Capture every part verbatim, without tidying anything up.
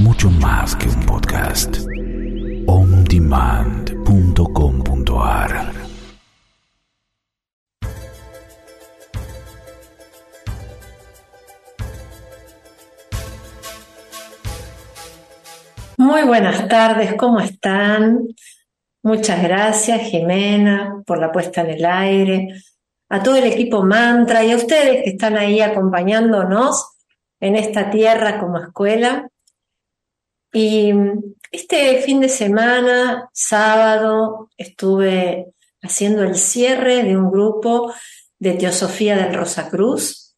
mucho más que un podcast. on demand punto com punto a r. Muy buenas tardes, ¿cómo están? Muchas gracias, Jimena, por la puesta en el aire, a todo el equipo Mantra y a ustedes que están ahí acompañándonos en esta tierra como escuela. Y este fin de semana, sábado, estuve haciendo el cierre de un grupo de Teosofía del Rosacruz.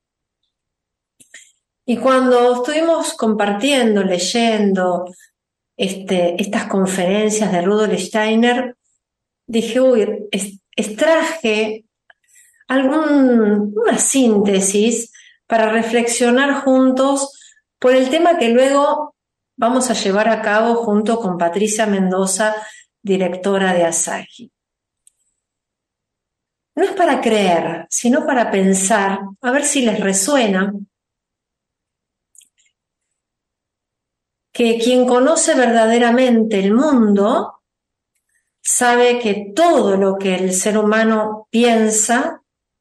Y cuando estuvimos compartiendo, leyendo este, estas conferencias de Rudolf Steiner, dije, uy, extraje algún, una síntesis para reflexionar juntos por el tema que luego vamos a llevar a cabo junto con Patricia Mendoza, directora de Asahi. No es para creer, sino para pensar, a ver si les resuena, que quien conoce verdaderamente el mundo sabe que todo lo que el ser humano piensa,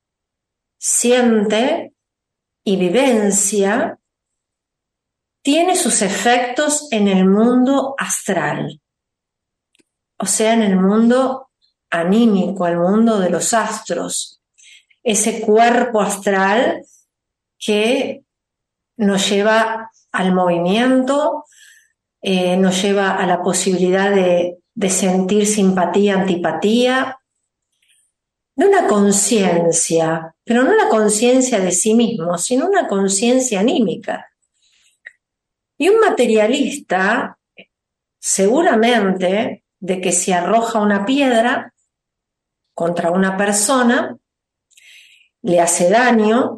siente y vivencia tiene sus efectos en el mundo astral, o sea, en el mundo anímico, el mundo de los astros, ese cuerpo astral que nos lleva al movimiento, eh, nos lleva a la posibilidad de, de sentir simpatía, antipatía, de una conciencia, pero no la conciencia de sí mismo, sino una conciencia anímica. Y un materialista, seguramente, de que se arroja una piedra contra una persona, le hace daño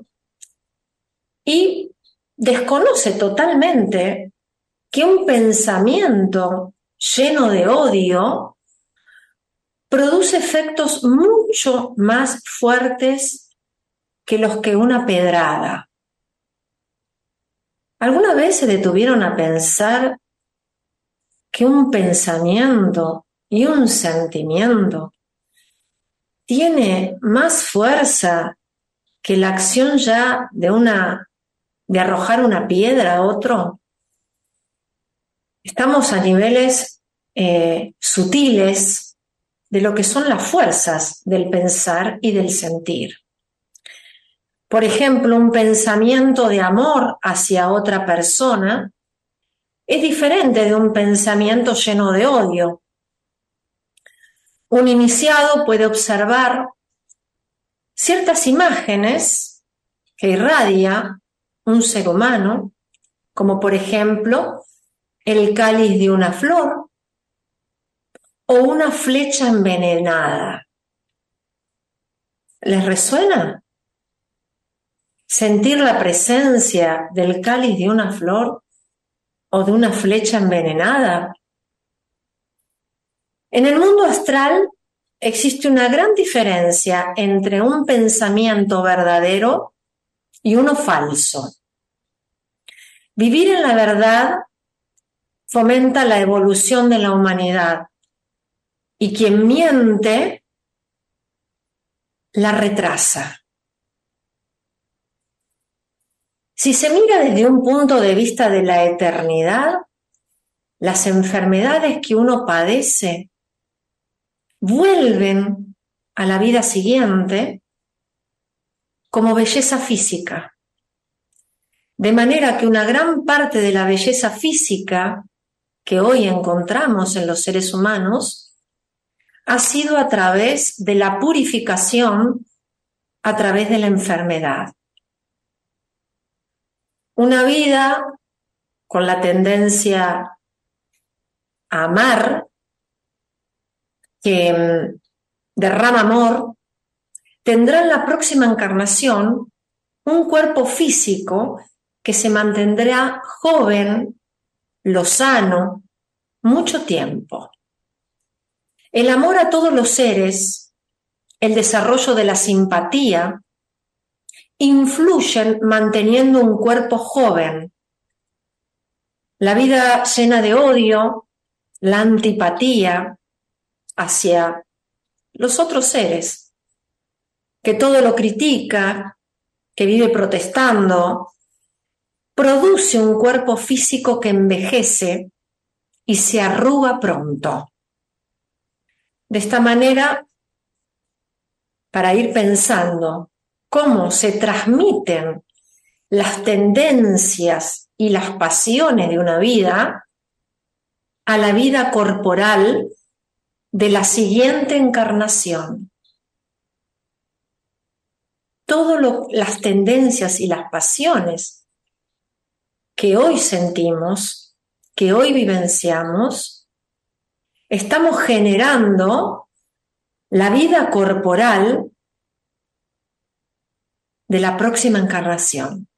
y desconoce totalmente que un pensamiento lleno de odio produce efectos mucho más fuertes que los que una pedrada. ¿Alguna vez se detuvieron a pensar que un pensamiento y un sentimiento tiene más fuerza que la acción ya de una de arrojar una piedra a otro? Estamos a niveles eh, sutiles de lo que son las fuerzas del pensar y del sentir. Por ejemplo, un pensamiento de amor hacia otra persona es diferente de un pensamiento lleno de odio. Un iniciado puede observar ciertas imágenes que irradia un ser humano, como por ejemplo el cáliz de una flor o una flecha envenenada. ¿Les resuena? Sentir la presencia del cáliz de una flor o de una flecha envenenada. En el mundo astral existe una gran diferencia entre un pensamiento verdadero y uno falso. Vivir en la verdad fomenta la evolución de la humanidad y quien miente la retrasa. Si se mira desde un punto de vista de la eternidad, las enfermedades que uno padece vuelven a la vida siguiente como belleza física. De manera que una gran parte de la belleza física que hoy encontramos en los seres humanos ha sido a través de la purificación, a través de la enfermedad. Una vida con la tendencia a amar, que derrama amor, tendrá en la próxima encarnación un cuerpo físico que se mantendrá joven, lozano, mucho tiempo. El amor a todos los seres, el desarrollo de la simpatía, influyen manteniendo un cuerpo joven, La vida llena de odio, la antipatía hacia los otros seres, que todo lo critica, que vive protestando, produce un cuerpo físico que envejece y se arruga pronto. De esta manera, para ir pensando cómo se transmiten las tendencias y las pasiones de una vida a la vida corporal de la siguiente encarnación. Todas las tendencias y las pasiones que hoy sentimos, que hoy vivenciamos, estamos generando la vida corporal de la próxima encarnación.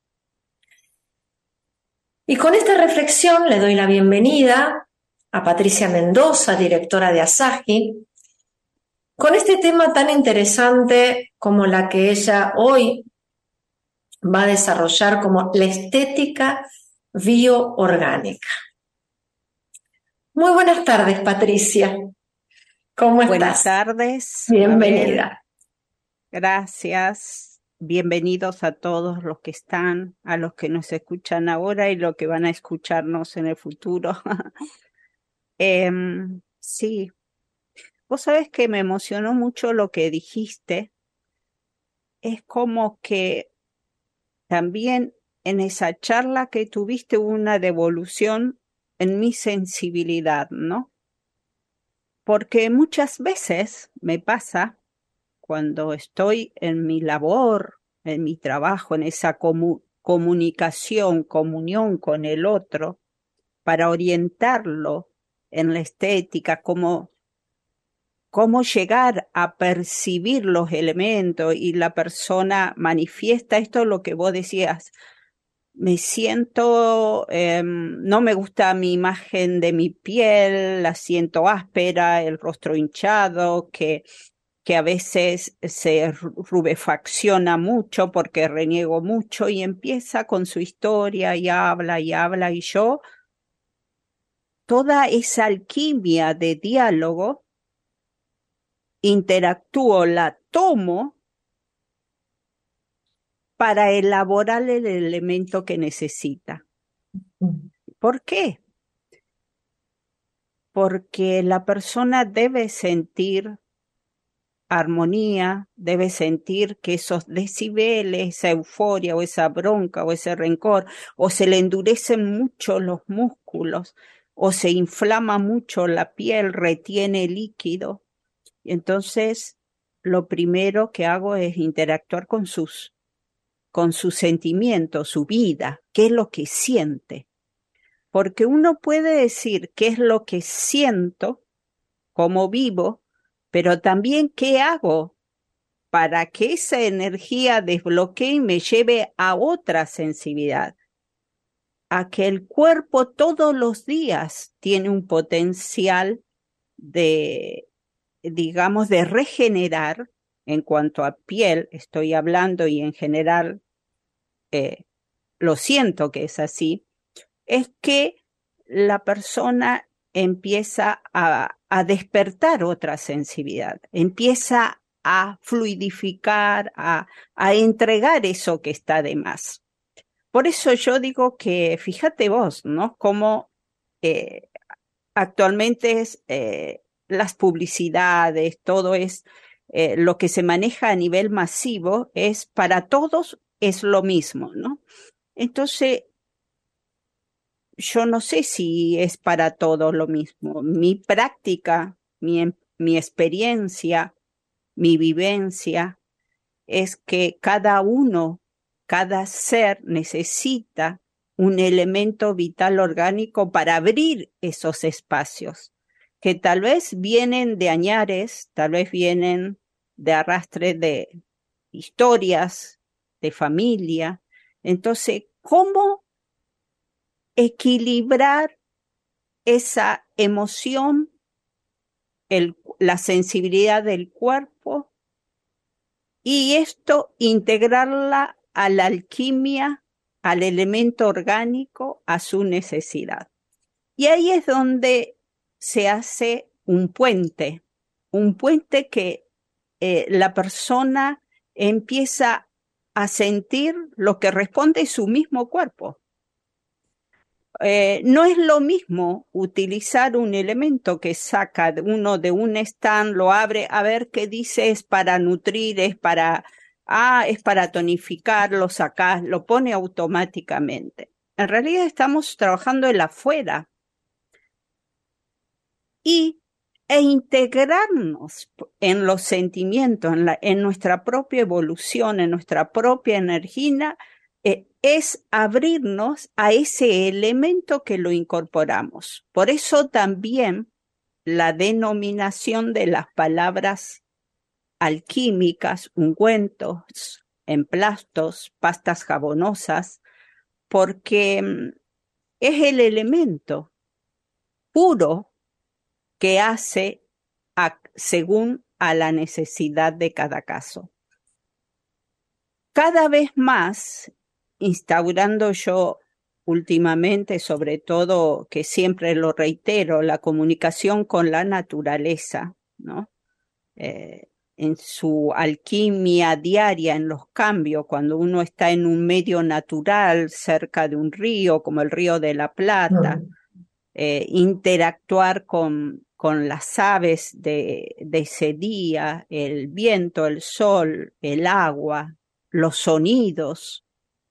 Y con esta reflexión le doy la bienvenida a Patricia Mendoza, directora de Asahi, con este tema tan interesante como la que ella hoy va a desarrollar como la estética bioorgánica. Muy buenas tardes, Patricia. ¿Cómo estás? Buenas tardes. Bienvenida. Mabel. Gracias. Bienvenidos a todos los que están, a los que nos escuchan ahora y los que van a escucharnos en el futuro. eh, sí, vos sabés que me emocionó mucho lo que dijiste. Es como que también en esa charla que tuviste una devolución en mi sensibilidad, ¿no? Porque muchas veces me pasa cuando estoy en mi labor, en mi trabajo, en esa comu- comunicación, comunión con el otro, para orientarlo en la estética, cómo, cómo llegar a percibir los elementos y la persona manifiesta esto, lo que vos decías. Me siento, eh, no me gusta mi imagen de mi piel, la siento áspera, el rostro hinchado, que que a veces se rubefacciona mucho porque reniego mucho y empieza con su historia y habla y habla y yo, toda esa alquimia de diálogo, interactúo, la tomo para elaborar el elemento que necesita. ¿Por qué? Porque la persona debe sentir armonía, debe sentir que esos decibeles, esa euforia o esa bronca o ese rencor, o se le endurecen mucho los músculos, o se inflama mucho la piel, retiene líquido. Y entonces lo primero que hago es interactuar con sus, con sus sentimientos, su vida, qué es lo que siente. Porque uno puede decir qué es lo que siento, cómo vivo, pero también qué hago para que esa energía desbloquee y me lleve a otra sensibilidad, a que el cuerpo todos los días tiene un potencial de, digamos, de regenerar. En cuanto a piel, estoy hablando y en general eh, lo siento que es así, es que la persona empieza a, a despertar otra sensibilidad, empieza a fluidificar, a, a entregar eso que está de más. Por eso yo digo que, fíjate vos, ¿no? Cómo eh, actualmente es, eh, las publicidades, todo es, eh, lo que se maneja a nivel masivo es para todos es lo mismo, ¿no? Entonces, yo no sé si es para todos lo mismo. Mi práctica, mi, mi experiencia, mi vivencia es que cada uno, cada ser necesita un elemento vital orgánico para abrir esos espacios, que tal vez vienen de añares, tal vez vienen de arrastre de historias, de familia. Entonces, ¿cómo equilibrar esa emoción, el, la sensibilidad del cuerpo y esto integrarla a la alquimia, al elemento orgánico, a su necesidad? Y ahí es donde se hace un puente, un puente que eh, la persona empieza a sentir lo que responde su mismo cuerpo. Eh, no es lo mismo utilizar un elemento que saca uno de un stand, lo abre, a ver qué dice, es para nutrir, es para, ah, es para tonificar, lo sacas, lo pone automáticamente. En realidad estamos trabajando el afuera y e integrarnos en los sentimientos, en, la, en nuestra propia evolución, en nuestra propia energía, eh, es abrirnos a ese elemento que lo incorporamos. Por eso también la denominación de las palabras alquímicas, ungüentos, emplastos, pastas jabonosas, porque es el elemento puro que hace a, según a la necesidad de cada caso. Cada vez más, instaurando yo últimamente, sobre todo, que siempre lo reitero, la comunicación con la naturaleza, ¿no? Eh, en su alquimia diaria, en los cambios, cuando uno está en un medio natural, cerca de un río, como el Río de la Plata, mm. eh, interactuar con con las aves de, de ese día, el viento, el sol, el agua, los sonidos.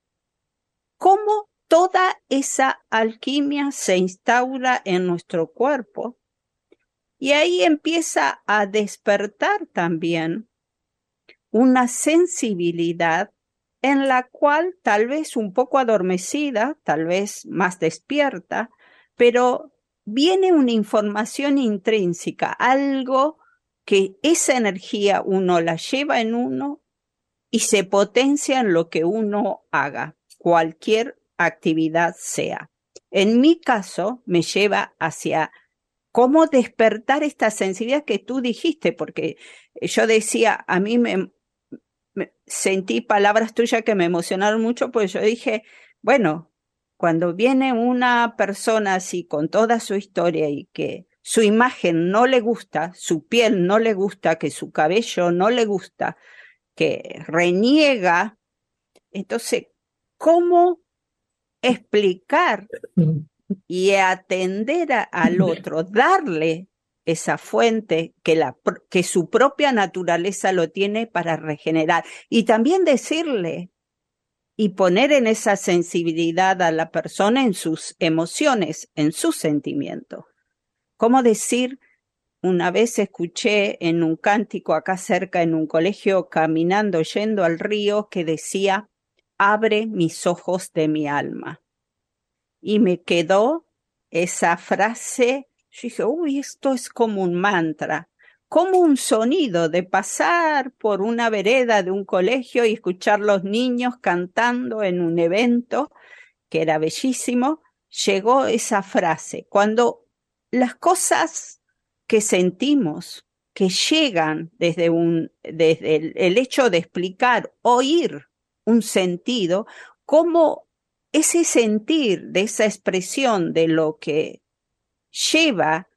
Cómo toda esa alquimia se instaura en nuestro cuerpo. Y ahí empieza a despertar también una sensibilidad en la cual tal vez un poco adormecida, tal vez más despierta, pero viene una información intrínseca, algo que esa energía uno la lleva en uno y se potencia en lo que uno haga, cualquier actividad sea. En mi caso, me lleva hacia cómo despertar esta sensibilidad que tú dijiste, porque yo decía, a mí me, me sentí palabras tuyas que me emocionaron mucho, pues yo dije, bueno, cuando viene una persona así con toda su historia y que su imagen no le gusta, su piel no le gusta, que su cabello no le gusta, que reniega, entonces, ¿cómo explicar y atender a, al otro, darle esa fuente que, la, que su propia naturaleza lo tiene para regenerar? Y también decirle y poner en esa sensibilidad a la persona en sus emociones, en sus sentimientos. ¿Cómo decir? Una vez escuché en un cántico acá cerca en un colegio, caminando, yendo al río, que decía, abre mis ojos de mi alma. Y me quedó esa frase, yo dije, uy, esto es como un mantra, como un sonido de pasar por una vereda de un colegio y escuchar los niños cantando en un evento, que era bellísimo, llegó esa frase. Cuando las cosas que sentimos, que llegan desde, un, desde el, el hecho de explicar, oír un sentido, cómo ese sentir de esa expresión de lo que lleva,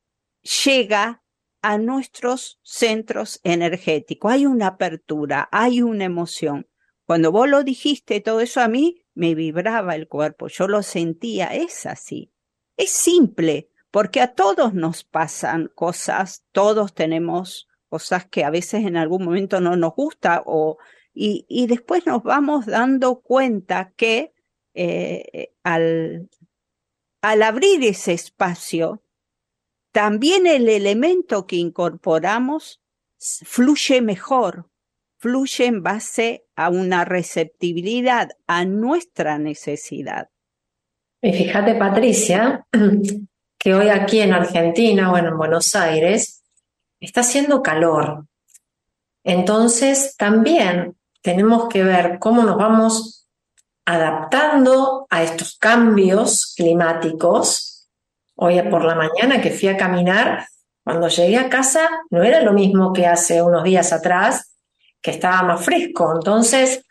llega a nuestros centros energéticos. Hay una apertura, hay una emoción. Cuando vos lo dijiste, todo eso a mí me vibraba el cuerpo, yo lo sentía, es así. Es simple, porque a todos nos pasan cosas, todos tenemos cosas que a veces en algún momento no nos gusta, o, y, y después nos vamos dando cuenta que eh, al, al abrir ese espacio, también el elemento que incorporamos fluye mejor, fluye en base a una receptibilidad a nuestra necesidad. Y fíjate, Patricia, que hoy aquí en Argentina, bueno, en Buenos Aires, está haciendo calor. Entonces, también tenemos que ver cómo nos vamos adaptando a estos cambios climáticos. Hoy por la mañana que fui a caminar, cuando llegué a casa no era lo mismo que hace unos días atrás, que estaba más fresco. Entonces,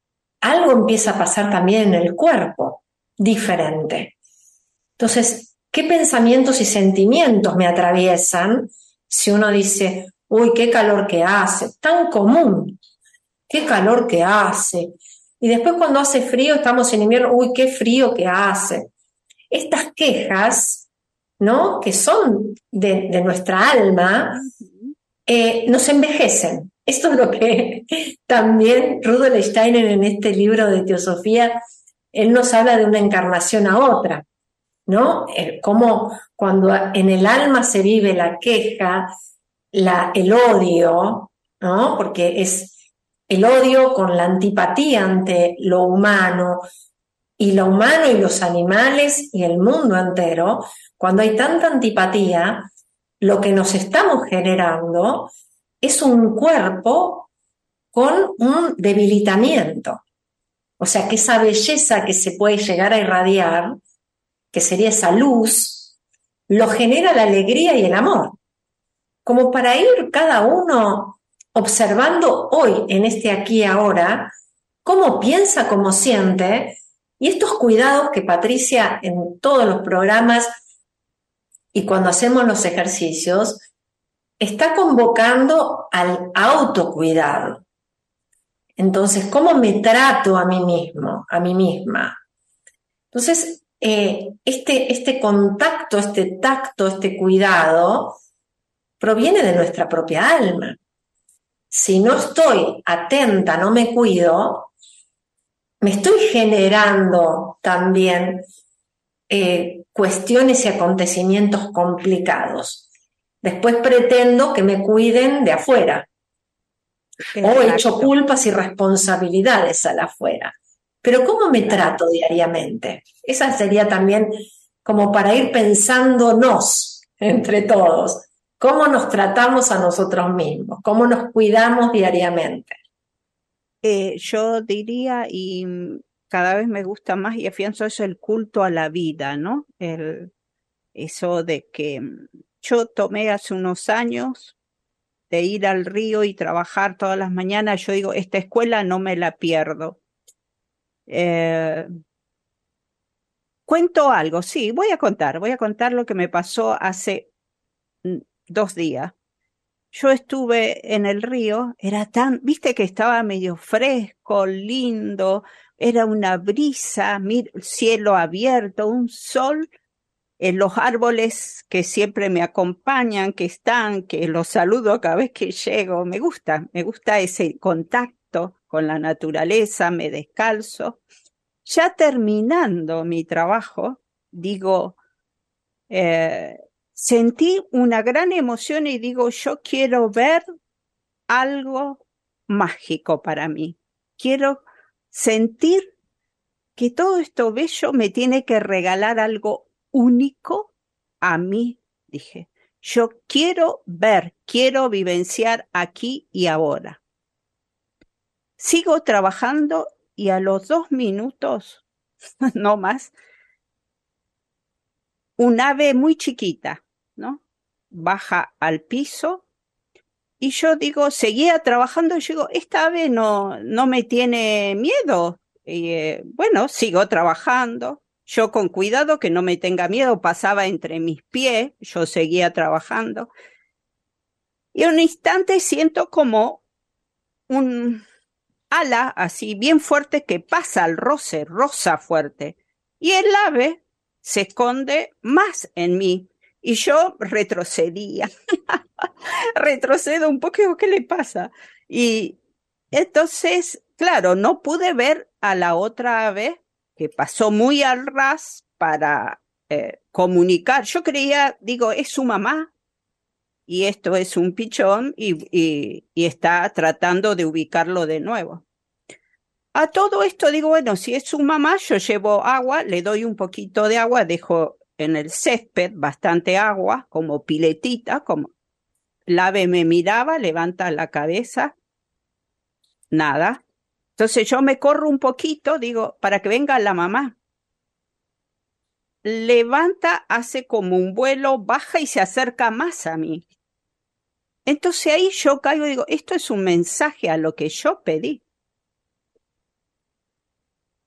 algo empieza a pasar también en el cuerpo, diferente. Entonces, qué pensamientos y sentimientos me atraviesan si uno dice, uy, qué calor que hace, tan común, qué calor que hace. Y después cuando hace frío, estamos en invierno, uy, qué frío que hace. Estas quejas, ¿no?, que son de, de nuestra alma, eh, nos envejecen. Esto es lo que también Rudolf Steiner en este libro de Teosofía, él nos habla de una encarnación a otra, ¿no? Eh, como cuando en el alma se vive la queja, la, el odio, ¿no? Porque es el odio con la antipatía ante lo humano, y lo humano y los animales y el mundo entero. Cuando hay tanta antipatía, lo que nos estamos generando es un cuerpo con un debilitamiento. O sea, que esa belleza que se puede llegar a irradiar, que sería esa luz, lo genera la alegría y el amor. Como para ir cada uno observando hoy, en este aquí y ahora, cómo piensa, cómo siente, y estos cuidados que Patricia en todos los programas y cuando hacemos los ejercicios, está convocando al autocuidado. Entonces, ¿cómo me trato a mí mismo, a mí misma? Entonces, eh, este, este contacto, este tacto, este cuidado, proviene de nuestra propia alma. Si no estoy atenta, no me cuido, me estoy generando también eh, cuestiones y acontecimientos complicados. Después pretendo que me cuiden de afuera. Exacto. O echo culpas y responsabilidades al afuera. Pero ¿cómo me trato diariamente? Esa sería también como para ir pensándonos entre todos. ¿Cómo nos tratamos a nosotros mismos? ¿Cómo nos cuidamos diariamente? Eh, yo diría, y cada vez me gusta más y afianzo eso, el culto a la vida, ¿no? El, eso de que yo tomé hace unos años de ir al río y trabajar todas las mañanas. Yo digo, esta escuela no me la pierdo. Eh, cuento algo, sí, voy a contar, voy a contar lo que me pasó hace dos días. Yo estuve en el río, era tan, viste que estaba medio fresco, lindo, era una brisa, cielo abierto, un sol, en los árboles que siempre me acompañan, que están, que los saludo cada vez que llego, me gusta, me gusta ese contacto con la naturaleza, me descalzo. Ya terminando mi trabajo, digo, eh, sentí una gran emoción y digo, yo quiero ver algo mágico para mí. Quiero sentir que todo esto bello me tiene que regalar algo único a mí, dije. Yo quiero ver, quiero vivenciar aquí y ahora. Sigo trabajando y a los dos minutos, no más, un ave muy chiquita, ¿no? Baja al piso y yo digo, seguía trabajando y yo digo, esta ave no, no me tiene miedo. Y eh, bueno, sigo trabajando. Yo con cuidado que no me tenga miedo, pasaba entre mis pies, yo seguía trabajando. Y en un instante siento como un ala así bien fuerte que pasa al roce, rosa fuerte. Y el ave se esconde más en mí. Y yo retrocedía. Retrocedo un poco, ¿qué le pasa? Y entonces, claro, no pude ver a la otra ave que pasó muy al ras para eh, comunicar. Yo creía, digo, es su mamá y esto es un pichón y, y, y está tratando de ubicarlo de nuevo. A todo esto digo, bueno, si es su mamá, yo llevo agua, le doy un poquito de agua, dejo en el césped bastante agua, como piletita, como la ave me miraba, levanta la cabeza, nada. Entonces yo me corro un poquito, digo, para que venga la mamá. Levanta, hace como un vuelo, baja y se acerca más a mí. Entonces ahí yo caigo y digo, esto es un mensaje a lo que yo pedí. Entonces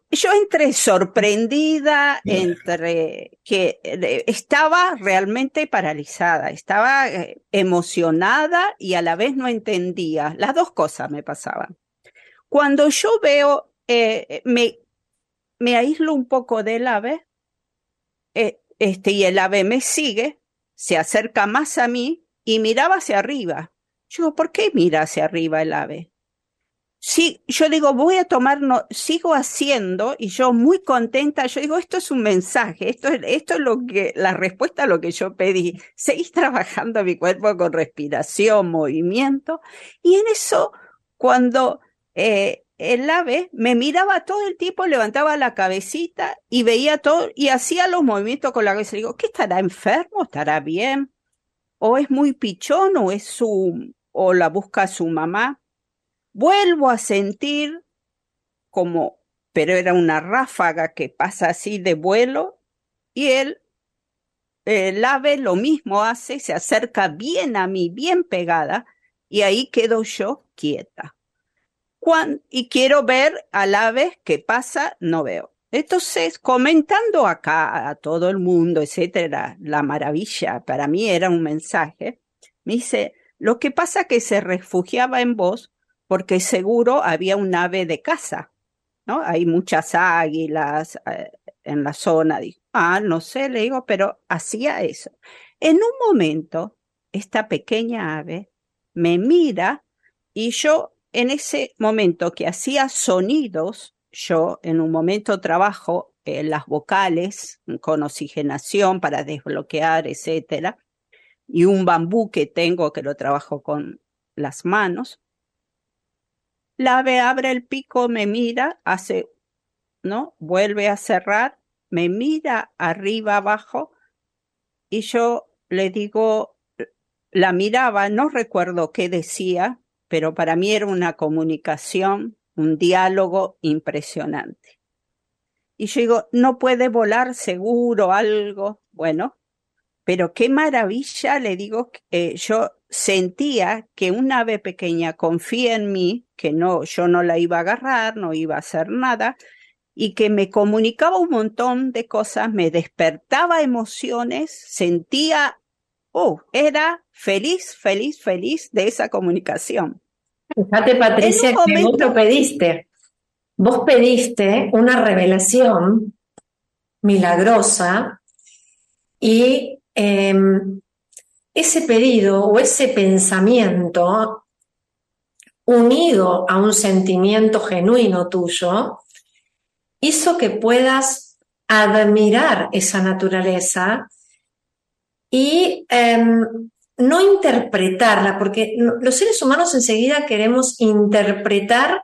yo entré sorprendida, entre que eh, estaba realmente paralizada, estaba eh, emocionada y a la vez no entendía. Las dos cosas me pasaban. Cuando yo veo, eh, me, me aíslo un poco del ave, eh, este, y el ave me sigue, se acerca más a mí y miraba hacia arriba. Yo digo, ¿por qué mira hacia arriba el ave? Sí, yo digo, voy a tomar, no, sigo haciendo y yo muy contenta, yo digo, esto es un mensaje, esto es, esto es lo que, la respuesta a lo que yo pedí. Seguí trabajando mi cuerpo con respiración, movimiento, y en eso, cuando eh, el ave me miraba todo el tiempo, levantaba la cabecita y veía todo y hacía los movimientos con la cabeza. Digo, ¿qué estará enfermo? ¿Estará bien? ¿O es muy pichón o es su, o la busca su mamá? Vuelvo a sentir como, pero era una ráfaga que pasa así de vuelo y él, el ave lo mismo hace, se acerca bien a mí, bien pegada y ahí quedo yo quieta. Cuando, y quiero ver al ave que pasa, no veo. Entonces, comentando acá a todo el mundo, etcétera, la maravilla, para mí era un mensaje, me dice, lo que pasa que se refugiaba en vos porque seguro había un ave de caza, ¿no? Hay muchas águilas eh, en la zona. Digo, ah, no sé, le digo, pero hacía eso. En un momento, esta pequeña ave me mira y yo, en ese momento que hacía sonidos, yo en un momento trabajo eh, las vocales con oxigenación para desbloquear, etcétera, y un bambú que tengo que lo trabajo con las manos. La ave abre el pico, me mira, hace, ¿no? Vuelve a cerrar, me mira arriba, abajo, y yo le digo, la miraba, no recuerdo qué decía, pero para mí era una comunicación, un diálogo impresionante. Y yo digo, no puede volar seguro, algo, bueno, pero qué maravilla, le digo, eh, yo sentía que un ave pequeña confía en mí, que no, yo no la iba a agarrar, no iba a hacer nada, y que me comunicaba un montón de cosas, me despertaba emociones, sentía, oh, era feliz, feliz, feliz de esa comunicación. Fíjate, Patricia, que vos lo pediste. Vos pediste una revelación milagrosa y eh, ese pedido o ese pensamiento unido a un sentimiento genuino tuyo hizo que puedas admirar esa naturaleza y eh, no interpretarla, porque los seres humanos enseguida queremos interpretar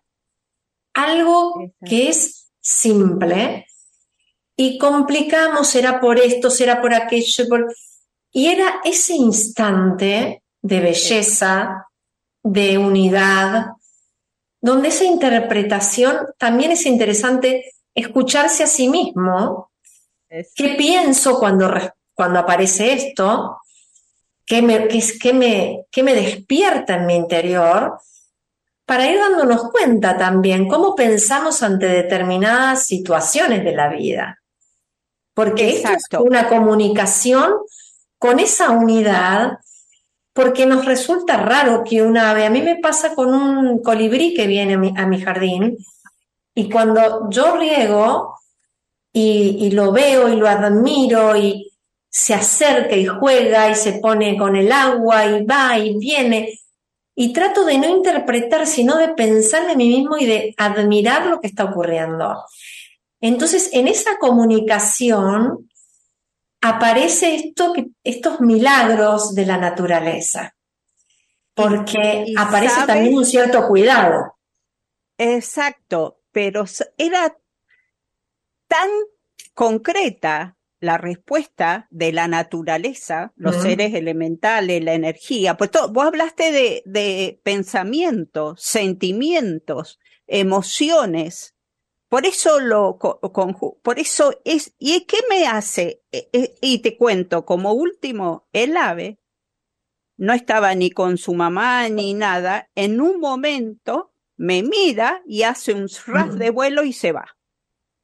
algo que es simple y complicamos, será por esto, será por aquello, por... y era ese instante de belleza, de unidad, donde esa interpretación también es interesante escucharse a sí mismo. ¿Qué pienso cuando, cuando aparece esto? ¿Qué me, qué, qué me, qué me despierta en mi interior? Para ir dándonos cuenta también cómo pensamos ante determinadas situaciones de la vida. Porque Exacto. Esto es una comunicación con esa unidad, porque nos resulta raro que un ave, a mí me pasa con un colibrí que viene a mi, a mi jardín, y cuando yo riego y, y lo veo y lo admiro y se acerca y juega y se pone con el agua y va y viene, y trato de no interpretar, sino de pensar de mí mismo y de admirar lo que está ocurriendo. Entonces, en esa comunicación aparece esto, estos milagros de la naturaleza, porque y, y aparece ¿sabes? También un cierto cuidado. Exacto, pero era tan concreta la respuesta de la naturaleza, los uh-huh. seres elementales, la energía, pues todo, vos hablaste de, de pensamientos, sentimientos, emociones, por eso lo, con, por eso es, ¿y qué me hace? Y te cuento, como último, el ave no estaba ni con su mamá ni nada, en un momento me mira y hace un ras uh-huh. de vuelo y se va.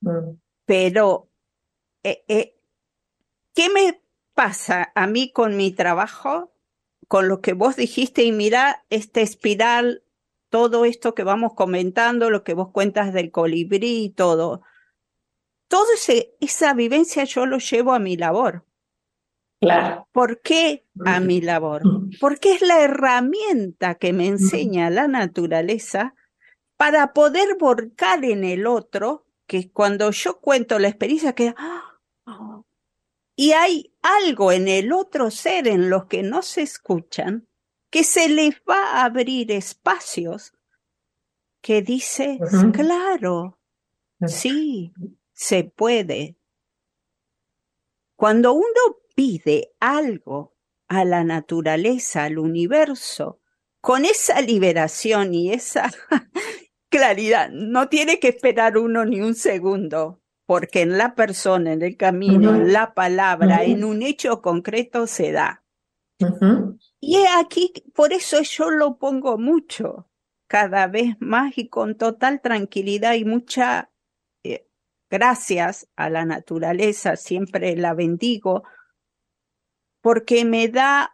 mm. Pero, eh, eh, ¿qué me pasa a mí con mi trabajo? Con lo que vos dijiste, y mira esta espiral, todo esto que vamos comentando, lo que vos cuentas del colibrí y todo. Todo ese, esa vivencia yo lo llevo a mi labor. Claro. ¿Por qué a mi labor? Porque es la herramienta que me enseña la naturaleza para poder volcar en el otro, que cuando yo cuento la experiencia que ¡ah! Y hay algo en el otro ser, en los que no se escuchan, que se les va a abrir espacios que dice, Ujú. claro, sí, se puede. Cuando uno pide algo a la naturaleza, al universo, con esa liberación y esa claridad, no tiene que esperar uno ni un segundo, porque en la persona, en el camino, en Ujú. la palabra, en Ujú. un hecho concreto se da. Ujú. Y he aquí, por eso yo lo pongo mucho, cada vez más y con total tranquilidad y mucha eh, gracias a la naturaleza, siempre la bendigo, porque me da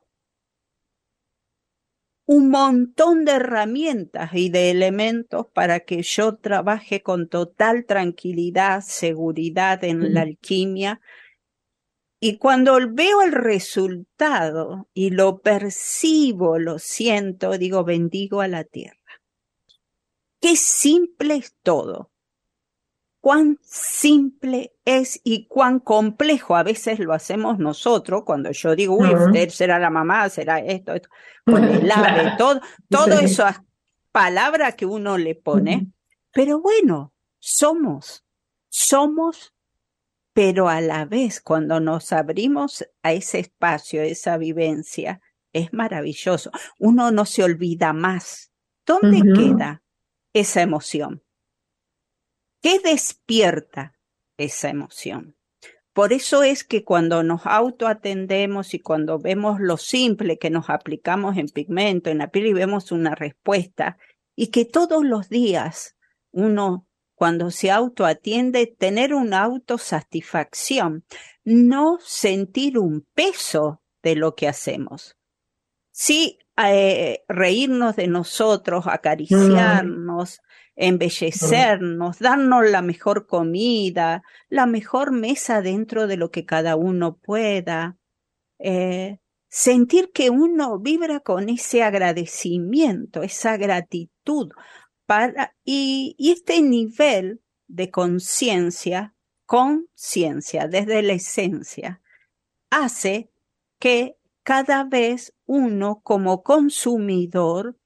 un montón de herramientas y de elementos para que yo trabaje con total tranquilidad, seguridad en la alquimia. Y cuando veo el resultado y lo percibo, lo siento, digo, bendigo a la tierra. Qué simple es todo. Cuán simple es y cuán complejo a veces lo hacemos nosotros, cuando yo digo, uy, usted será la mamá, será esto, esto, con el ave, Claro. todo, todo Sí. esas palabras que uno le pone. Pero bueno, somos, somos, pero a la vez cuando nos abrimos a ese espacio, a esa vivencia, es maravilloso. Uno no se olvida más. ¿Dónde Ujú. queda esa emoción? ¿Qué despierta esa emoción? Por eso es que cuando nos autoatendemos y cuando vemos lo simple que nos aplicamos en pigmento, en la piel, y vemos una respuesta, y que todos los días uno, cuando se autoatiende, tener una autosatisfacción, no sentir un peso de lo que hacemos. Sí, eh, reírnos de nosotros, acariciarnos, embellecernos, darnos la mejor comida, la mejor mesa dentro de lo que cada uno pueda, eh, sentir que uno vibra con ese agradecimiento, esa gratitud, para, y, y este nivel de conciencia, conciencia desde la esencia, hace que cada vez uno como consumidor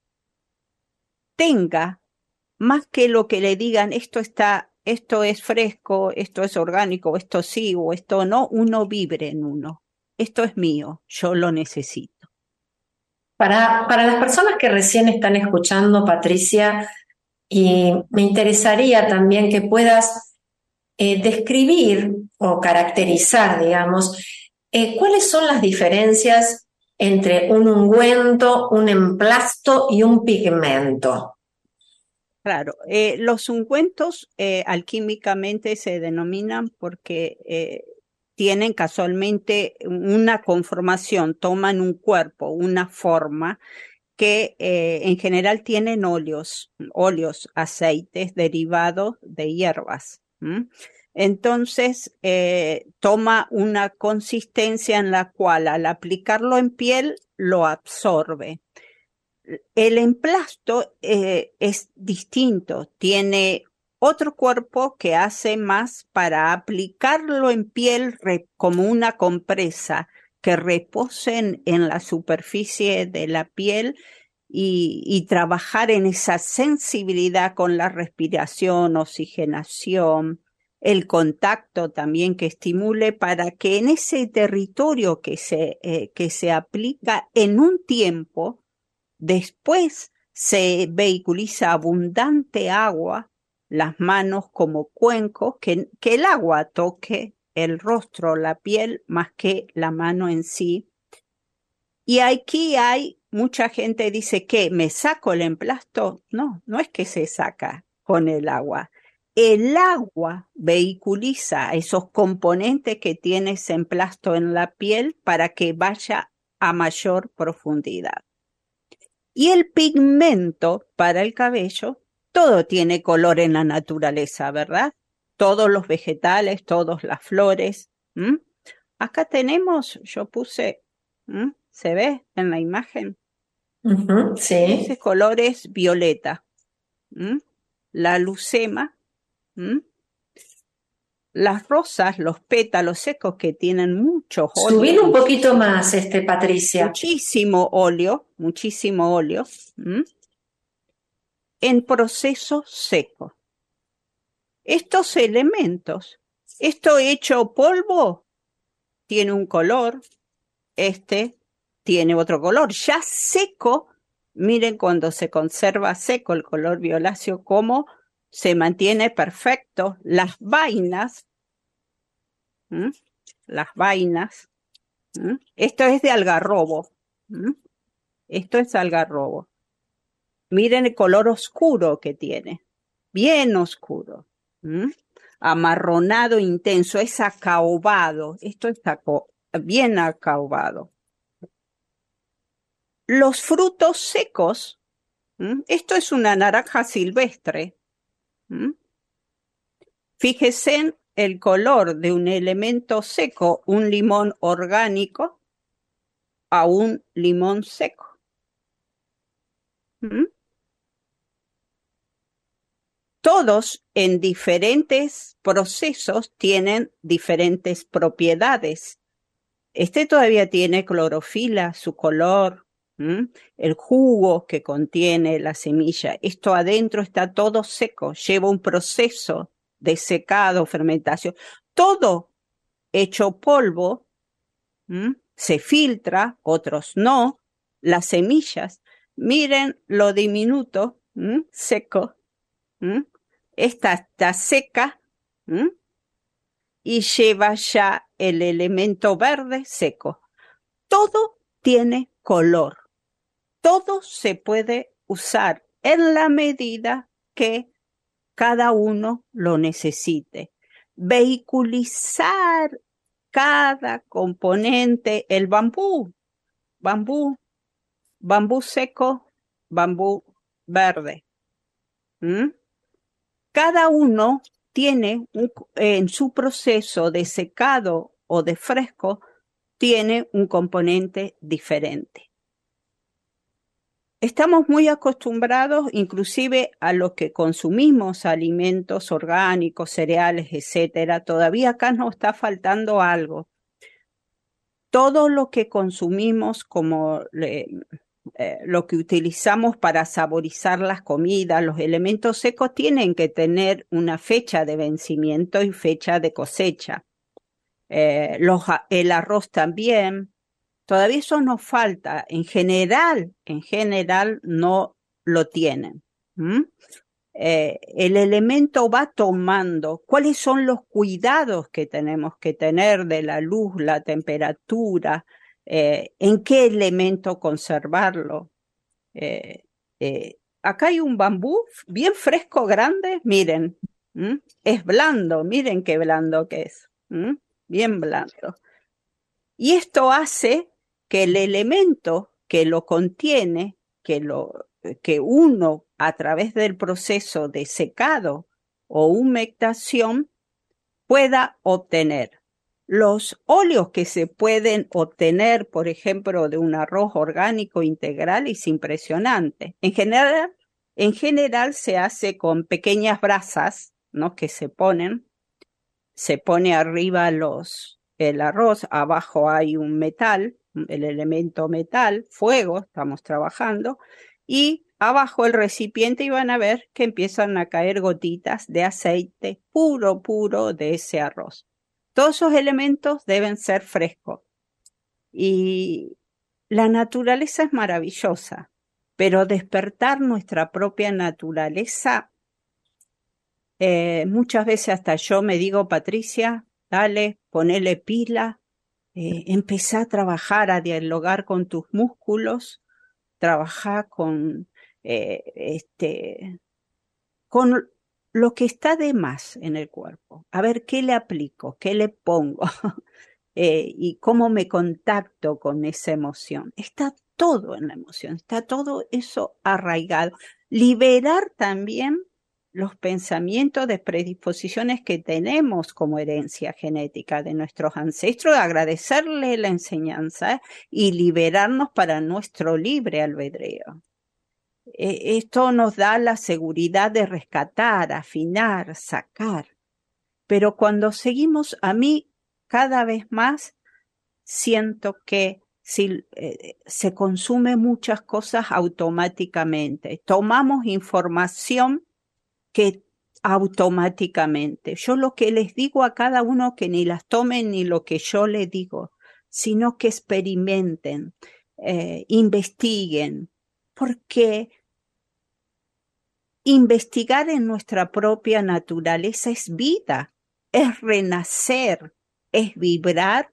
tenga más que lo que le digan, esto está, esto es fresco, esto es orgánico, esto sí o esto no, uno vibre en uno. Esto es mío, yo lo necesito. Para, para las personas que recién están escuchando, Patricia, y me interesaría también que puedas eh, describir o caracterizar, digamos, eh, cuáles son las diferencias entre un ungüento, un emplasto y un pigmento. Claro, eh, los ungüentos eh, alquímicamente se denominan porque eh, tienen casualmente una conformación, toman un cuerpo, una forma que eh, en general tienen óleos, óleos, aceites derivados de hierbas. ¿m? Entonces, eh, toma una consistencia en la cual al aplicarlo en piel lo absorbe. El emplasto eh, es distinto, tiene otro cuerpo que hace más para aplicarlo en piel re, como una compresa que reposen en la superficie de la piel y, y trabajar en esa sensibilidad con la respiración, oxigenación, el contacto también que estimule para que en ese territorio que se, eh, que se aplica en un tiempo, después se vehiculiza abundante agua, las manos como cuencos, que, que el agua toque el rostro, la piel, más que la mano en sí. Y aquí hay mucha gente dice que me saco el emplasto. No, no es que se saca con el agua. el agua vehiculiza esos componentes que tiene ese emplasto en la piel para que vaya a mayor profundidad. Y el pigmento para el cabello, todo tiene color en la naturaleza, ¿verdad? Todos los vegetales, todas las flores. ¿Mm? Acá tenemos, yo puse, ¿mm? ¿Se ve en la imagen? Ujú, sí. Ese color es violeta. ¿Mm? La lucema. ¿Mm? Las rosas, los pétalos secos que tienen muchos óleos. Subir un poquito más, este, Patricia. Muchísimo óleo, muchísimo óleo. ¿Mm? En proceso seco. Estos elementos, esto hecho polvo, tiene un color, este tiene otro color. Ya seco, miren cuando se conserva seco el color violáceo, cómo se mantiene perfecto. Las vainas, ¿m? las vainas, ¿m? Esto es de algarrobo, ¿m? Esto es algarrobo. Miren el color oscuro que tiene, bien oscuro, ¿m? Amarronado intenso, es acaobado, esto está bien acaobado. Los frutos secos, ¿m? Esto es una naranja silvestre, ¿m? Fíjese en el color de un elemento seco, un limón orgánico a un limón seco. ¿Mm? Todos en diferentes procesos tienen diferentes propiedades. Este todavía tiene clorofila, su color, ¿Mm? el jugo que contiene la semilla. Esto adentro está todo seco, lleva un proceso de secado, fermentación. Todo hecho polvo, ¿Mm? se filtra, otros no. Las semillas, miren lo diminuto, ¿Mm? seco. ¿Mm? Esta está seca, ¿Mm? y lleva ya el elemento verde seco. Todo tiene color. Todo se puede usar en la medida que cada uno lo necesite. Vehiculizar cada componente, el bambú, bambú, bambú seco, bambú verde. ¿Mm? Cada uno tiene un, en su proceso de secado o de fresco, tiene un componente diferente. Estamos muy acostumbrados inclusive a lo que consumimos, alimentos orgánicos, cereales, etcétera. Todavía acá nos está faltando algo. Todo lo que consumimos como le, eh, lo que utilizamos para saborizar las comidas, los elementos secos tienen que tener una fecha de vencimiento y fecha de cosecha. Eh, los, el arroz también. Todavía eso nos falta. En general, en general no lo tienen. ¿Mm? Eh, el elemento va tomando cuáles son los cuidados que tenemos que tener de la luz, la temperatura, eh, en qué elemento conservarlo. Eh, eh, acá hay un bambú bien fresco, grande, miren, ¿Mm? es blando, miren qué blando que es, ¿Mm? bien blando. Y esto hace que el elemento que lo contiene, que, lo, que uno a través del proceso de secado o humectación pueda obtener. Los óleos que se pueden obtener, por ejemplo, de un arroz orgánico integral es impresionante. En general, en general se hace con pequeñas brasas, ¿no? que se ponen, se pone arriba los... el arroz, abajo hay un metal, el elemento metal, fuego, estamos trabajando, y abajo el recipiente y van a ver que empiezan a caer gotitas de aceite puro, puro de ese arroz. Todos esos elementos deben ser frescos. Y la naturaleza es maravillosa, pero despertar nuestra propia naturaleza, eh, muchas veces hasta yo me digo, Patricia, dale, ponele pila, eh, empezá a trabajar, a dialogar con tus músculos, trabajar con, eh, este, con lo que está de más en el cuerpo. A ver qué le aplico, qué le pongo eh, y cómo me contacto con esa emoción. Está todo en la emoción, está todo eso arraigado. Liberar también los pensamientos de predisposiciones que tenemos como herencia genética de nuestros ancestros, agradecerle la enseñanza ¿eh? y liberarnos para nuestro libre albedrío. Eh, esto nos da la seguridad de rescatar, afinar, sacar. Pero cuando seguimos, a mí cada vez más siento que si, eh, se consume muchas cosas automáticamente. Tomamos información que automáticamente. Yo lo que les digo a cada uno que ni las tomen ni lo que yo les digo, sino que experimenten, eh, investiguen, porque investigar en nuestra propia naturaleza es vida, es renacer, es vibrar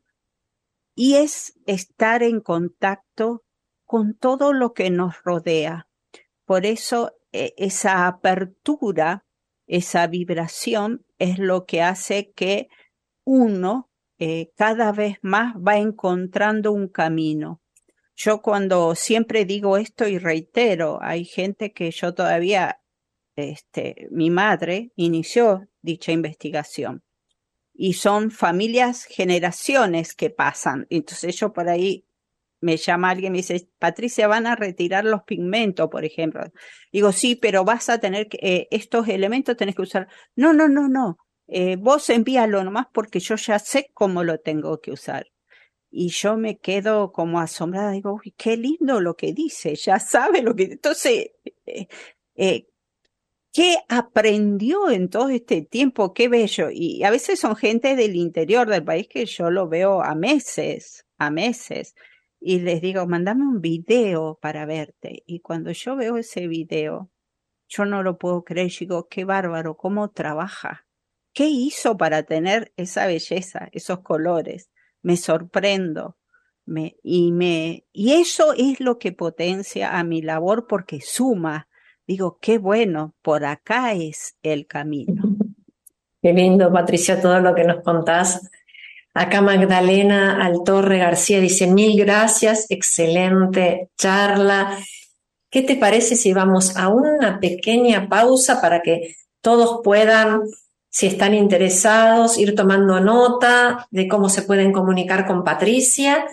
y es estar en contacto con todo lo que nos rodea. Por eso esa apertura, esa vibración es lo que hace que uno eh, cada vez más va encontrando un camino. Yo cuando siempre digo esto y reitero, hay gente que yo todavía, este, mi madre inició dicha investigación y son familias, generaciones que pasan. Entonces yo por ahí me llama alguien y me dice, Patricia, van a retirar los pigmentos, por ejemplo. Digo, sí, pero vas a tener que, eh, estos elementos tenés que usar. No, no, no, no. Eh, vos envíalo nomás porque yo ya sé cómo lo tengo que usar. Y yo me quedo como asombrada. Digo, uy, qué lindo lo que dice. Ya sabe lo que... Entonces, eh, eh, ¿qué aprendió en todo este tiempo? Qué bello. Y a veces son gente del interior del país que yo lo veo a meses, a meses. Y les digo, mandame un video para verte. Y cuando yo veo ese video, yo no lo puedo creer. Yo digo, qué bárbaro, cómo trabaja. ¿Qué hizo para tener esa belleza, esos colores? Me sorprendo. Me, y, me, y eso es lo que potencia a mi labor porque suma. Digo, qué bueno, por acá es el camino. Qué lindo, Patricia, todo lo que nos contás. Acá Magdalena Altorre García dice, mil gracias, excelente charla. ¿Qué te parece si vamos a una pequeña pausa para que todos puedan, si están interesados, ir tomando nota de cómo se pueden comunicar con Patricia?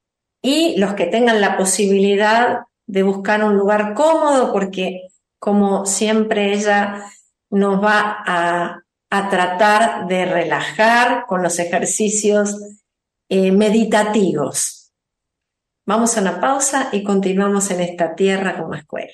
Y los que tengan la posibilidad de buscar un lugar cómodo, porque como siempre ella nos va a... a tratar de relajar con los ejercicios eh, meditativos. Vamos a una pausa y continuamos en esta tierra como escuela.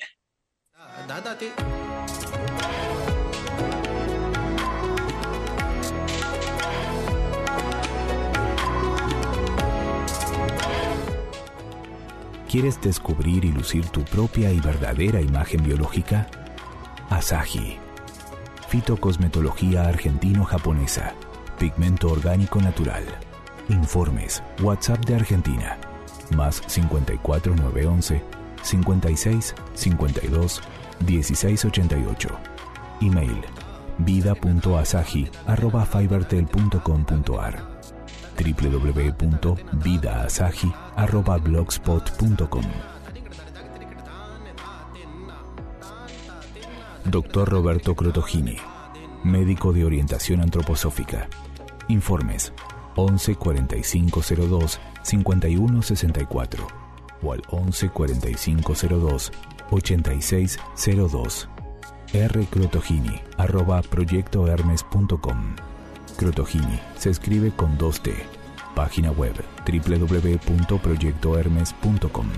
¿Quieres descubrir y lucir tu propia y verdadera imagen biológica? Asahi. Fitocosmetología argentino-japonesa. Pigmento orgánico natural. Informes. WhatsApp de Argentina. Más cincuenta y cuatro nueve once cincuenta y seis cincuenta y dos dieciséis ochenta y ocho. Email. vida punto asahi arroba fibertel punto com punto ar. w w w punto vida asahi arroba blogspot punto com. Doctor Roberto Crotogini, médico de orientación antroposófica. Informes once cuarenta y cinco cero dos cincuenta y uno sesenta y cuatro o al once cuarenta y cinco cero dos ochenta y seis cero dos. rcrotogini arroba proyecto hermes punto com. Crotogini se escribe con dos T. Página web w w w punto proyecto hermes punto com.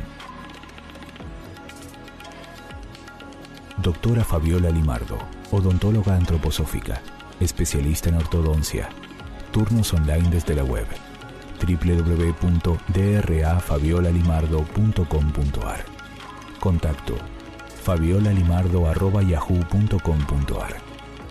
Doctora Fabiola Limardo, odontóloga antroposófica, especialista en ortodoncia. Turnos online desde la web w w w punto d r a fabiola limardo punto com punto ar. Contacto fabiola limardo arroba yahoo punto com punto ar.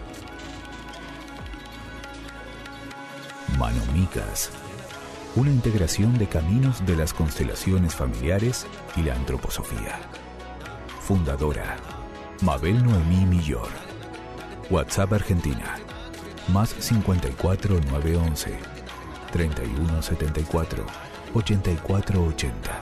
Manomicas, una integración de caminos de las constelaciones familiares y la antroposofía. Fundadora Mabel Noemí Millor. WhatsApp Argentina, más cincuenta y cuatro nueve once, treinta y uno setenta y cuatro, ochenta y cuatro ochenta.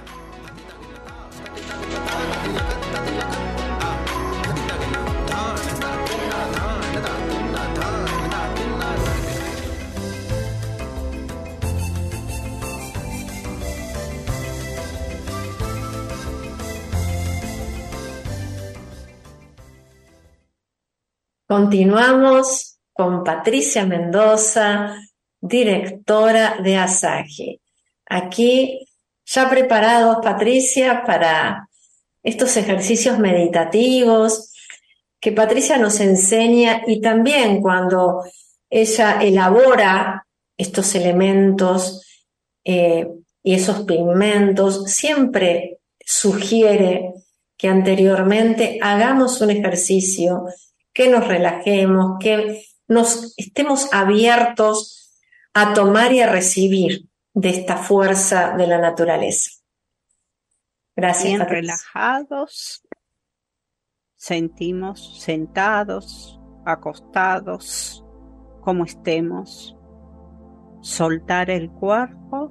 Continuamos con Patricia Mendoza, directora de Asahi. Aquí ya preparados, Patricia, para estos ejercicios meditativos que Patricia nos enseña, y también cuando ella elabora estos elementos eh, y esos pigmentos, siempre sugiere que anteriormente hagamos un ejercicio, que nos relajemos, que nos estemos abiertos a tomar y a recibir de esta fuerza de la naturaleza. Gracias, Bien Patricia. relajados, sentimos sentados, acostados, como estemos. Soltar el cuerpo,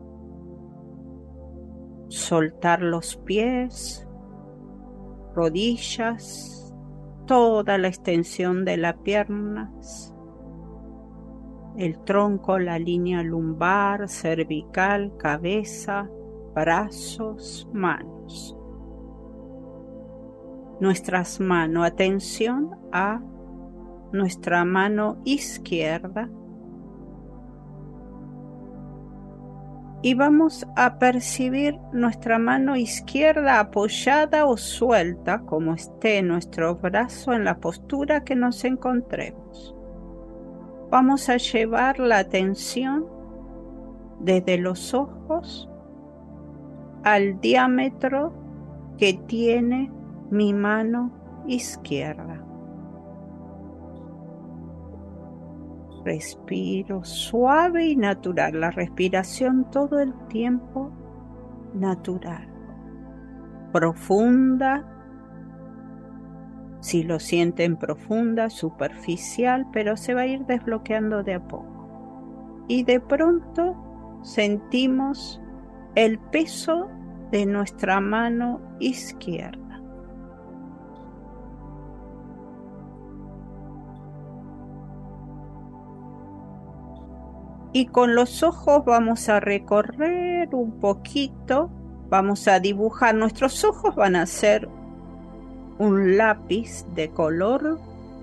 soltar los pies, rodillas, toda la extensión de las piernas, el tronco, la línea lumbar, cervical, cabeza, brazos, manos. Nuestras manos, atención a nuestra mano izquierda, y vamos a percibir nuestra mano izquierda apoyada o suelta, como esté nuestro brazo en la postura que nos encontremos. Vamos a llevar la atención desde los ojos al diámetro que tiene mi mano izquierda. Respiro suave y natural, la respiración todo el tiempo natural, profunda, si lo sienten profunda, superficial, pero se va a ir desbloqueando de a poco. Y de pronto sentimos el peso de nuestra mano izquierda. Y con los ojos vamos a recorrer un poquito, vamos a dibujar, nuestros ojos van a ser un lápiz de color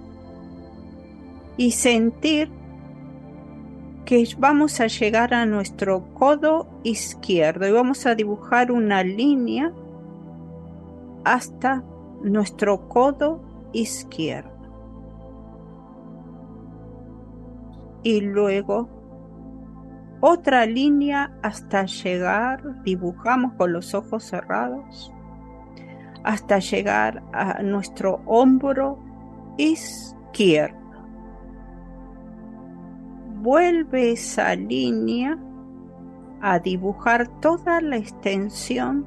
y sentir que vamos a llegar a nuestro codo izquierdo y vamos a dibujar una línea hasta nuestro codo izquierdo. Y luego otra línea hasta llegar, dibujamos con los ojos cerrados, hasta llegar a nuestro hombro izquierdo. Vuelve esa línea a dibujar toda la extensión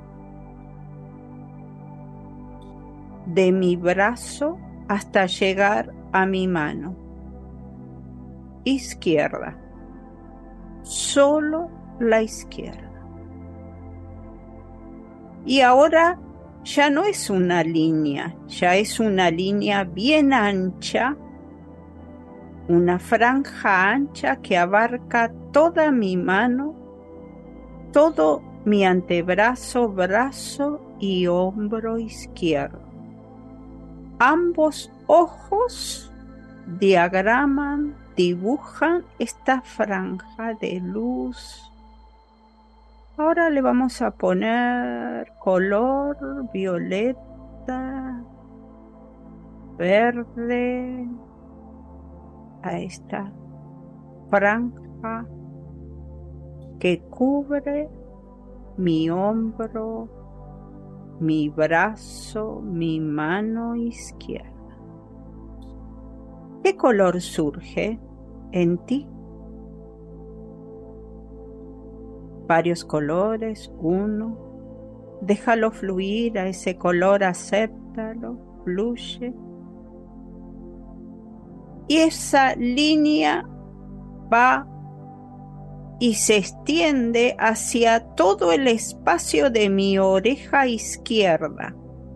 de mi brazo hasta llegar a mi mano izquierda. Solo la izquierda. Y ahora ya no es una línea, ya es una línea bien ancha, una franja ancha que abarca toda mi mano, todo mi antebrazo, brazo y hombro izquierdo. Ambos ojos diagraman, dibujan esta franja de luz. Ahora le vamos a poner color violeta, verde a esta franja que cubre mi hombro, mi brazo, mi mano izquierda. ¿Qué color surge en ti? Varios colores, uno. Déjalo fluir a ese color, acéptalo, fluye. y esa línea va y se extiende hacia todo el espacio de mi oreja izquierda.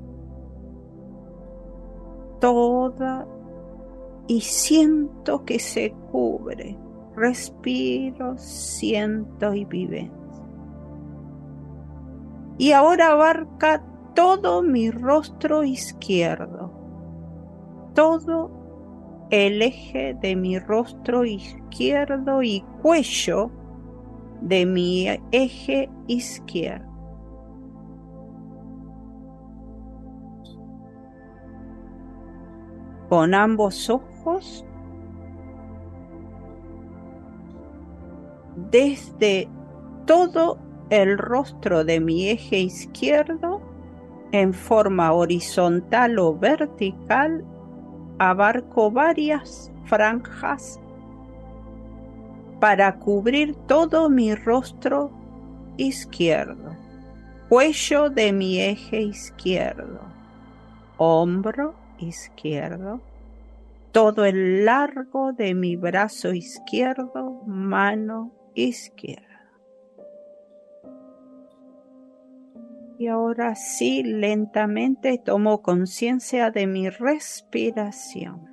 Toda, y siento que se cubre. Respiro, siento y vivencia. Y ahora abarca todo mi rostro izquierdo, todo el eje de mi rostro izquierdo y cuello de mi eje izquierdo. Con ambos ojos, desde todo el rostro de mi eje izquierdo, en forma horizontal o vertical, abarco varias franjas para cubrir todo mi rostro izquierdo, cuello de mi eje izquierdo, hombro izquierdo, todo el largo de mi brazo izquierdo, mano izquierda. Y ahora sí, lentamente tomo conciencia de mi respiración.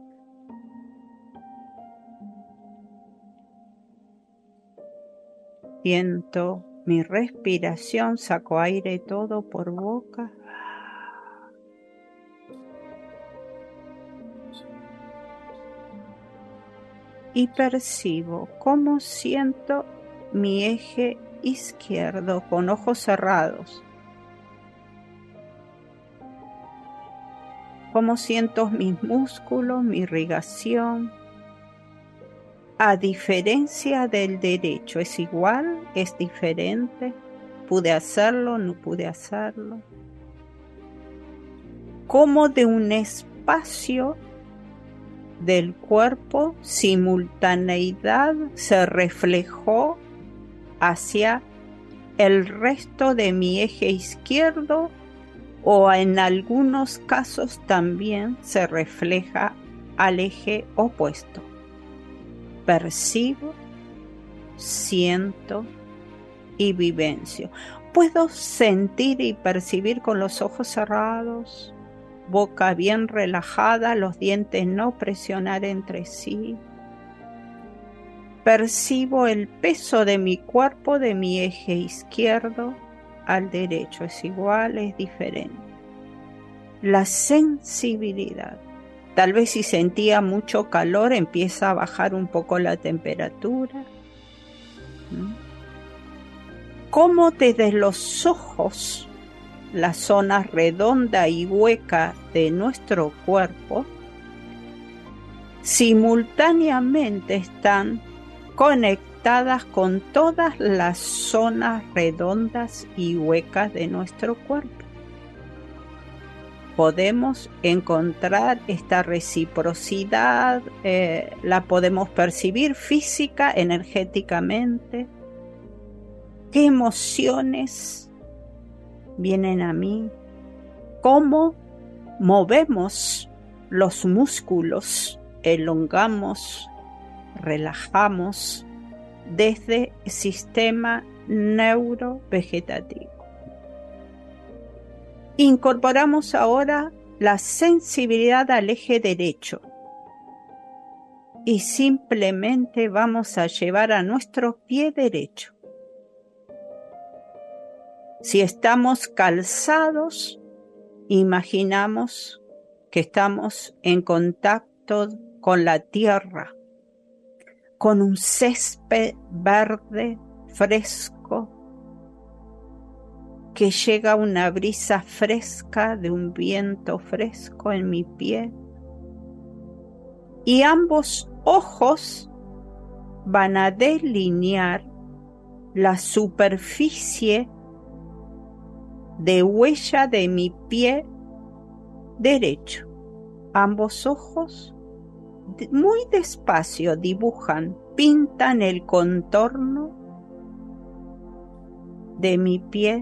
Siento mi respiración, saco aire todo por boca. Y percibo cómo siento mi eje izquierdo con ojos cerrados. Cómo siento mis músculos, mi irrigación. A diferencia del derecho, ¿es igual? ¿Es diferente? ¿Pude hacerlo? ¿No pude hacerlo? Cómo de un espacio del cuerpo, simultaneidad se reflejó hacia el resto de mi eje izquierdo, o en algunos casos también se refleja al eje opuesto. Percibo, siento y vivencio. Puedo sentir y percibir con los ojos cerrados, boca bien relajada, los dientes no presionar entre sí. Percibo el peso de mi cuerpo de mi eje izquierdo al derecho. ¿Es igual? ¿Es diferente? La sensibilidad. Tal vez si sentía mucho calor empieza a bajar un poco la temperatura. ¿Mm? Cómo desde los ojos, la zona redonda y hueca de nuestro cuerpo, simultáneamente están conectadas con todas las zonas redondas y huecas de nuestro cuerpo. Podemos encontrar esta reciprocidad, eh, la podemos percibir física, energéticamente. ¿Qué emociones vienen a mí? ¿Cómo movemos los músculos? Elongamos, relajamos desde el sistema neurovegetativo. Incorporamos ahora la sensibilidad al eje derecho y simplemente vamos a llevar a nuestro pie derecho. Si estamos calzados, imaginamos que estamos en contacto con la tierra, con un césped verde, fresco, que llega una brisa fresca de un viento fresco en mi pie. Y ambos ojos van a delinear la superficie de huella de mi pie derecho. Ambos ojos muy despacio dibujan, pintan el contorno de mi pie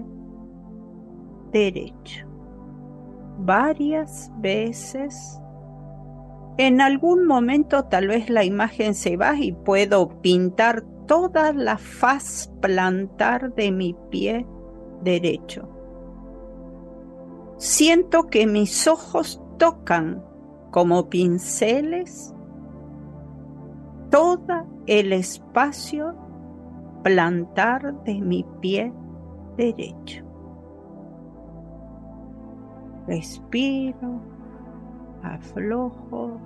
derecho. Varias veces En algún momento tal vez la imagen se va y puedo pintar toda la faz plantar de mi pie derecho. Siento que mis ojos tocan como pinceles todo el espacio plantar de mi pie derecho. Respiro, aflojo,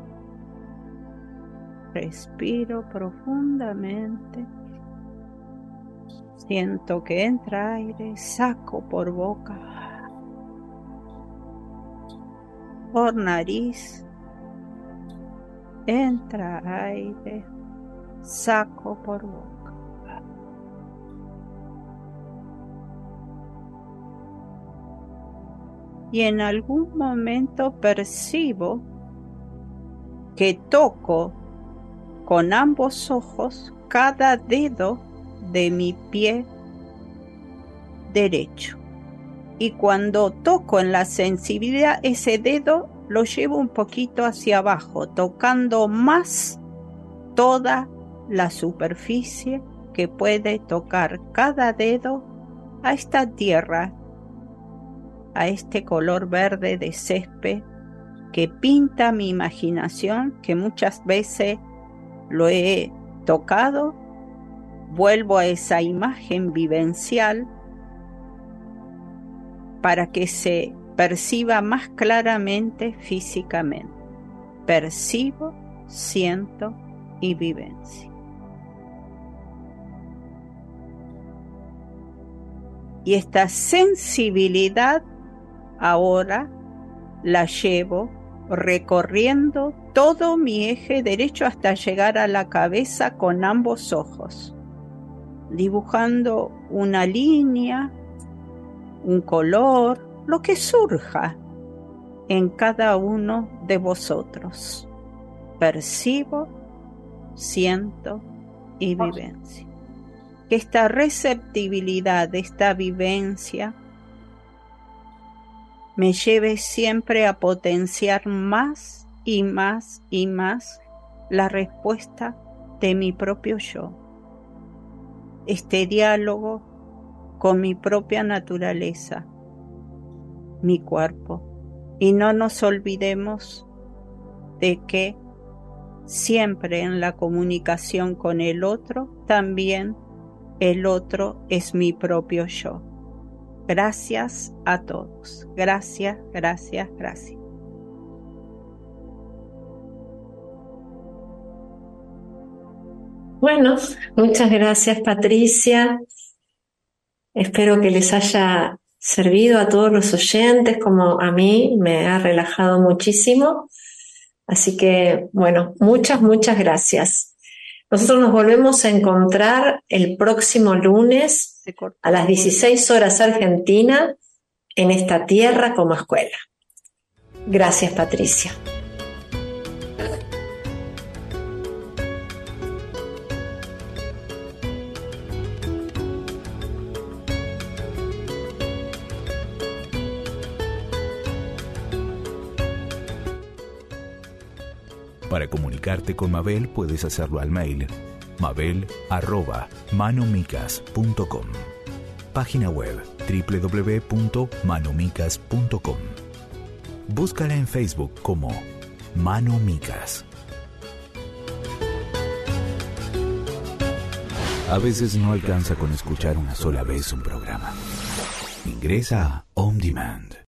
respiro profundamente. Siento que entra aire, saco por boca, por nariz, entra aire, saco por boca. Y en algún momento percibo que toco con ambos ojos cada dedo de mi pie derecho. Y cuando toco en la sensibilidad, ese dedo lo llevo un poquito hacia abajo, tocando más toda la superficie que puede tocar cada dedo a esta tierra, a este color verde de césped que pinta mi imaginación, que muchas veces lo he tocado. Vuelvo a esa imagen vivencial para que se perciba más claramente físicamente. Percibo, siento y vivencio. Y esta sensibilidad ahora la llevo recorriendo todo mi eje derecho hasta llegar a la cabeza con ambos ojos, dibujando una línea, un color, lo que surja en cada uno de vosotros. Percibo, siento y vivencio. Que esta receptibilidad, esta vivencia, me lleve siempre a potenciar más y más y más la respuesta de mi propio yo. Este diálogo con mi propia naturaleza, mi cuerpo. Y no nos olvidemos de que siempre en la comunicación con el otro, también el otro es mi propio yo. Gracias a todos. Gracias, gracias, gracias. Bueno, muchas gracias, Patricia. Espero que les haya servido a todos los oyentes, como a mí me ha relajado muchísimo. Así que, bueno, muchas, muchas gracias. Nosotros nos volvemos a encontrar el próximo lunes a las dieciséis horas Argentina en esta tierra como escuela. Gracias, Patricia. Para comunicarte con Mabel puedes hacerlo al mail mabel arroba manomicas punto com, página web doble u doble u doble u punto manomicas punto com. Búscala en Facebook como Manomicas. A veces no alcanza con escuchar una sola vez un programa. Ingresa a On Demand